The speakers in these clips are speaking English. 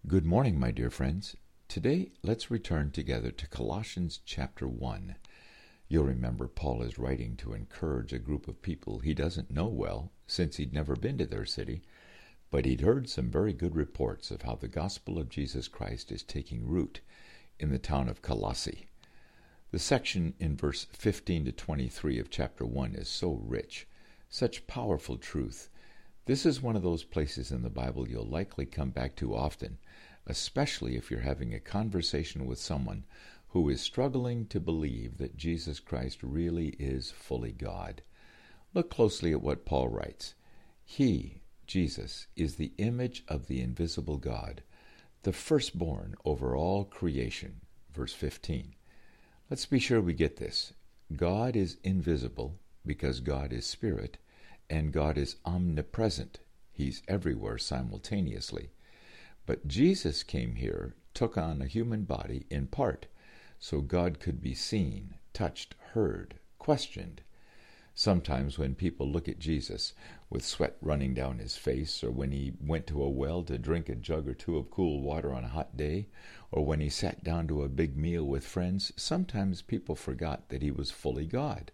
Good morning, my dear friends. Today, let's return together to Colossians chapter 1. You'll remember Paul is writing to encourage a group of people he doesn't know well, since he'd never been to their city, but he'd heard some very good reports of how the gospel of Jesus Christ is taking root in the town of Colossae. The section in verse 15 to 23 of chapter 1 is so rich, such powerful truth. This is one of those places in the Bible you'll likely come back to often, especially if you're having a conversation with someone who is struggling to believe that Jesus Christ really is fully God. Look closely at what Paul writes. He, Jesus, is the image of the invisible God, the firstborn over all creation. Verse 15. Let's be sure we get this. God is invisible because God is spirit, and God is omnipresent. He's everywhere simultaneously. But Jesus came here, took on a human body in part, so God could be seen, touched, heard, questioned. Sometimes when people look at Jesus with sweat running down his face, or when he went to a well to drink a jug or two of cool water on a hot day, or when he sat down to a big meal with friends, sometimes people forgot that he was fully God.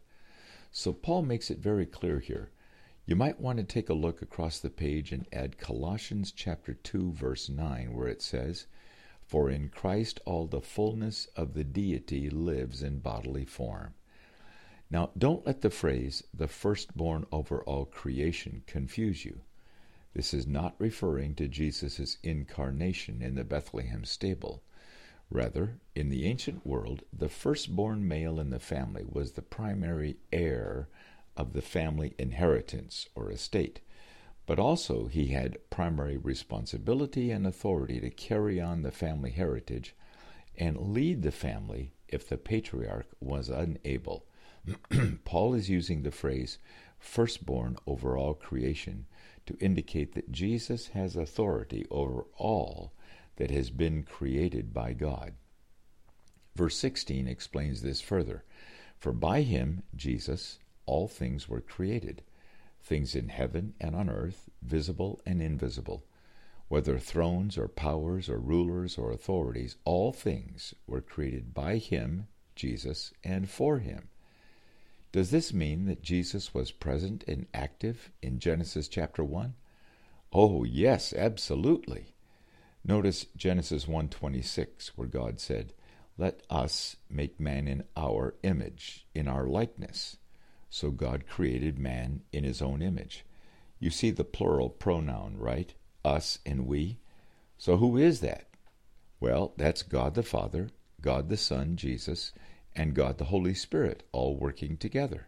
So Paul makes it very clear here. You might want to take a look across the page and add Colossians chapter 2, verse 9, where it says, "For in Christ all the fullness of the deity lives in bodily form." Now, don't let the phrase, "the firstborn over all creation," confuse you. This is not referring to Jesus' incarnation in the Bethlehem stable. Rather, in the ancient world, the firstborn male in the family was the primary heir of the family inheritance or estate, but also he had primary responsibility and authority to carry on the family heritage and lead the family if the patriarch was unable. Paul is using the phrase firstborn over all creation to indicate that Jesus has authority over all that has been created by God. Verse 16 explains this further. For by him, Jesus, all things were created, things in heaven and on earth, visible and invisible. Whether thrones or powers or rulers or authorities, all things were created by him, Jesus, and for him. Does this mean that Jesus was present and active in Genesis chapter 1? Oh, yes, absolutely. Notice Genesis 1:26, where God said, "Let us make man in our image, in our likeness." So God created man in his own image. You see the plural pronoun, right? Us and we. So who is that? Well, that's God the Father, God the Son, Jesus, and God the Holy Spirit, all working together.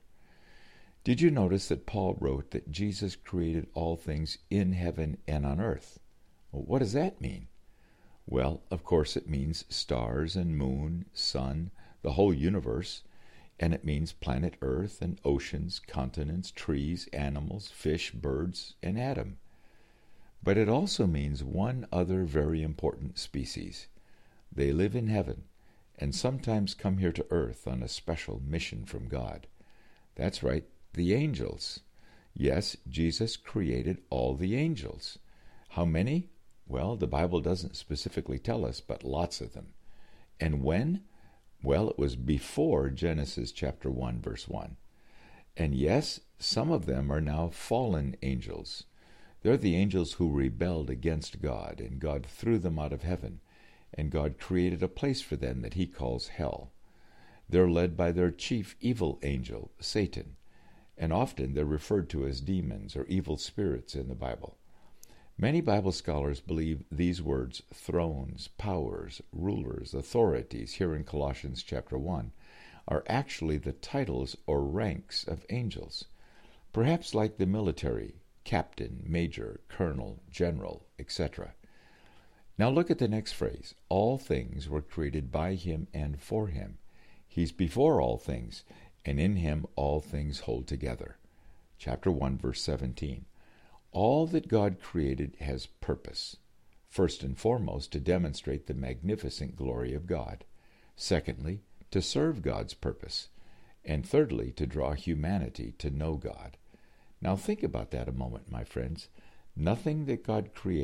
Did you notice that Paul wrote that Jesus created all things in heaven and on earth? Well, what does that mean? Well, of course it means stars and moon, sun, the whole universe, and it means planet Earth and oceans, continents, trees, animals, fish, birds, and Adam. But it also means one other very important species. They live in heaven and sometimes come here to earth on a special mission from God. That's right, the angels. Yes, Jesus created all the angels. How many? Well, the Bible doesn't specifically tell us, but lots of them. And when? Well, it was before Genesis chapter 1, verse 1. And yes, some of them are now fallen angels. They're the angels who rebelled against God, and God threw them out of heaven, and God created a place for them that he calls hell. They're led by their chief evil angel, Satan, and often they're referred to as demons or evil spirits in the Bible. Many Bible scholars believe these words, thrones, powers, rulers, authorities, here in Colossians chapter 1, are actually the titles or ranks of angels. Perhaps like the military, captain, major, colonel, general, etc. Now look at the next phrase. All things were created by him and for him. He's before all things, and in him all things hold together. Chapter 1, verse 17. All that God created has purpose. First and foremost, to demonstrate the magnificent glory of God. Secondly, to serve God's purpose. And thirdly, to draw humanity to know God. Now think about that a moment, my friends. Nothing that God created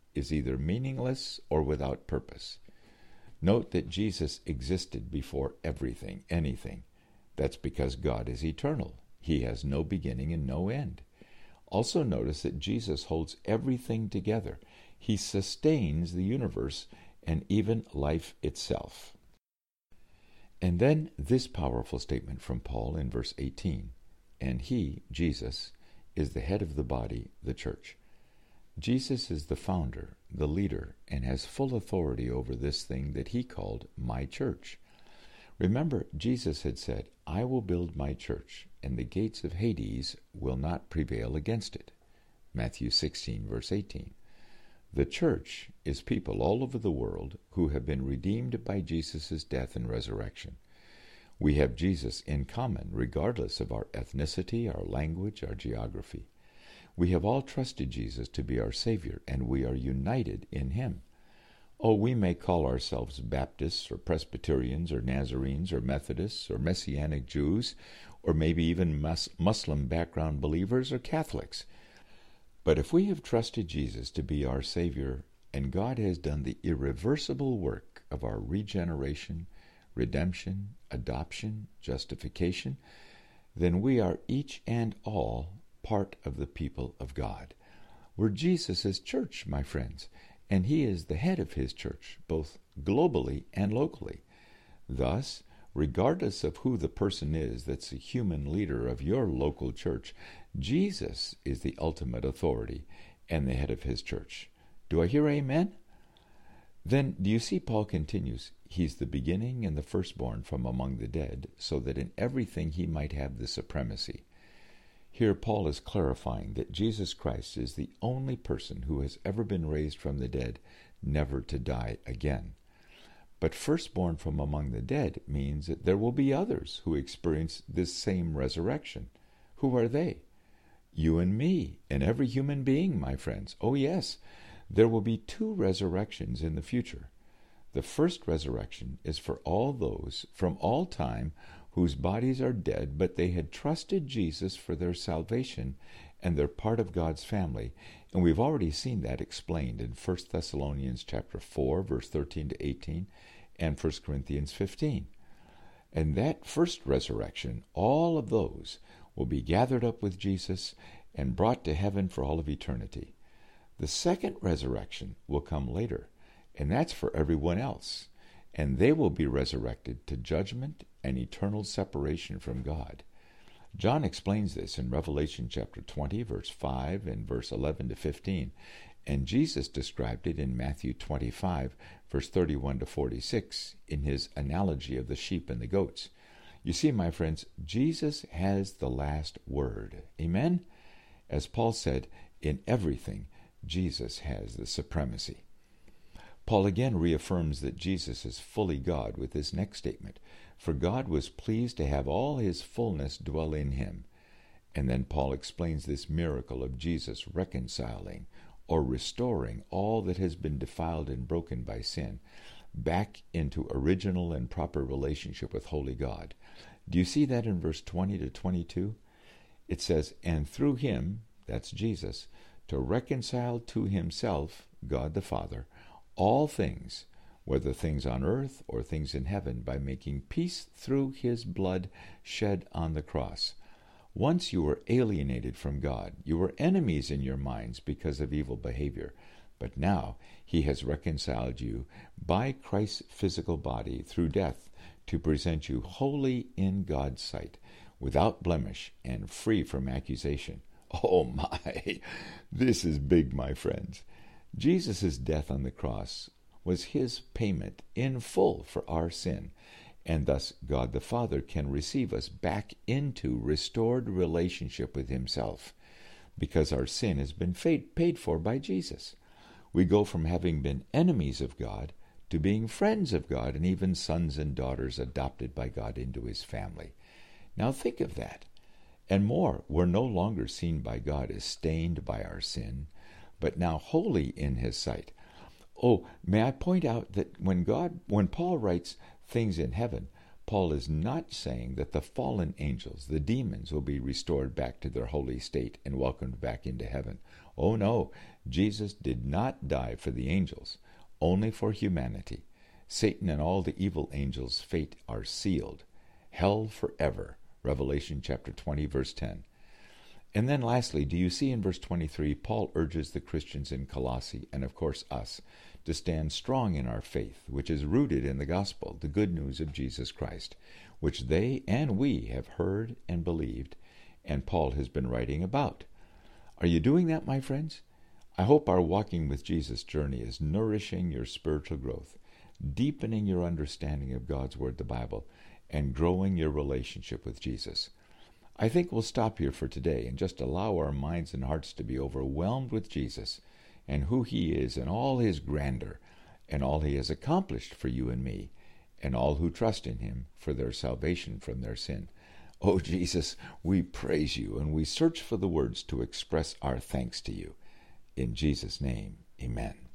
is either meaningless or without purpose. Note that Jesus existed before everything, anything. That's because God is eternal. He has no beginning and no end. Also notice that Jesus holds everything together. He sustains the universe and even life itself. And then this powerful statement from Paul in verse 18. And he, Jesus, is the head of the body, the church. Jesus is the founder, the leader, and has full authority over this thing that he called my church. Remember, Jesus had said, I will build my church, and the gates of Hades will not prevail against it. Matthew 16, verse 18. The church is people all over the world who have been redeemed by Jesus' death and resurrection. We have Jesus in common, regardless of our ethnicity, our language, our geography. We have all trusted Jesus to be our Savior, and we are united in Him. Oh, we may call ourselves Baptists or Presbyterians or Nazarenes or Methodists or Messianic Jews, or maybe even Muslim background believers or Catholics. But if we have trusted Jesus to be our Savior, and God has done the irreversible work of our regeneration, redemption, adoption, justification, then we are each and all part of the people of God. We're Jesus' church, my friends, and He is the head of His church, both globally and locally. Thus, regardless of who the person is that's a human leader of your local church, Jesus is the ultimate authority and the head of His church. Do I hear amen? Then, do you see Paul continues, He's the beginning and the firstborn from among the dead, so that in everything He might have the supremacy. Here Paul is clarifying that Jesus Christ is the only person who has ever been raised from the dead, never to die again. But firstborn from among the dead means that there will be others who experience this same resurrection. Who are they? You and me, and every human being, my friends. Oh yes, there will be two resurrections in the future. The first resurrection is for all those from all time whose bodies are dead, but they had trusted Jesus for their salvation, and they're part of God's family. And we've already seen that explained in 1 Thessalonians chapter 4, verse 13 to 18, and 1 Corinthians 15. And that first resurrection, all of those will be gathered up with Jesus and brought to heaven for all of eternity. The second resurrection will come later, and that's for everyone else. And they will be resurrected to judgment and eternal separation from God. John explains this in Revelation chapter 20, verse 5 and verse 11 to 15. And Jesus described it in Matthew 25, verse 31 to 46, in his analogy of the sheep and the goats. You see, my friends, Jesus has the last word. Amen? As Paul said, in everything, Jesus has the supremacy. Paul again reaffirms that Jesus is fully God with this next statement, for God was pleased to have all His fullness dwell in Him. And then Paul explains this miracle of Jesus reconciling or restoring all that has been defiled and broken by sin back into original and proper relationship with holy God. Do you see that in verse 20 to 22? It says, and through Him, that's Jesus, to reconcile to Himself, God the Father, all things, whether things on earth or things in heaven, by making peace through His blood shed on the cross. Once you were alienated from God. You were enemies in your minds because of evil behavior. But now He has reconciled you by Christ's physical body through death to present you holy in God's sight, without blemish and free from accusation. Oh my, this is big, my friends. Jesus' death on the cross was His payment in full for our sin, and thus God the Father can receive us back into restored relationship with Himself, because our sin has been paid for by Jesus. We go from having been enemies of God to being friends of God, and even sons and daughters adopted by God into His family. Now think of that. And more, we're no longer seen by God as stained by our sin, but now holy in His sight. Oh, may I point out that when Paul writes things in heaven, Paul is not saying that the fallen angels, the demons, will be restored back to their holy state and welcomed back into heaven. Oh no, Jesus did not die for the angels, only for humanity. Satan and all the evil angels' fate are sealed. Hell forever. Revelation chapter 20, verse 10. And then lastly, do you see in verse 23, Paul urges the Christians in Colossae, and of course us, to stand strong in our faith, which is rooted in the gospel, the good news of Jesus Christ, which they and we have heard and believed, and Paul has been writing about. Are you doing that, my friends? I hope our Walking with Jesus journey is nourishing your spiritual growth, deepening your understanding of God's Word, the Bible, and growing your relationship with Jesus. I think we'll stop here for today and just allow our minds and hearts to be overwhelmed with Jesus and who He is and all His grandeur and all He has accomplished for you and me and all who trust in Him for their salvation from their sin. Oh, Jesus, we praise You and we search for the words to express our thanks to You. In Jesus' name, amen.